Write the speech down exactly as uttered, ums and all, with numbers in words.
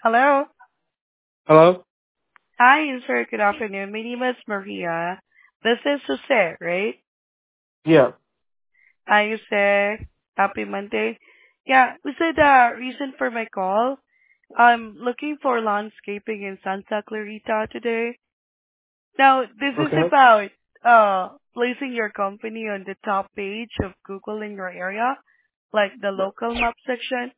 Hello. Hello? Hi, sir. Good afternoon. My name is Maria. This is Jose, right? Yeah. Hi, Jose. Happy Monday. Yeah, Jose, the reason for my call, I'm looking for landscaping in Santa Clarita today. Now, this is Okay. about uh placing your company on the top page of Google in your area, like the local map section.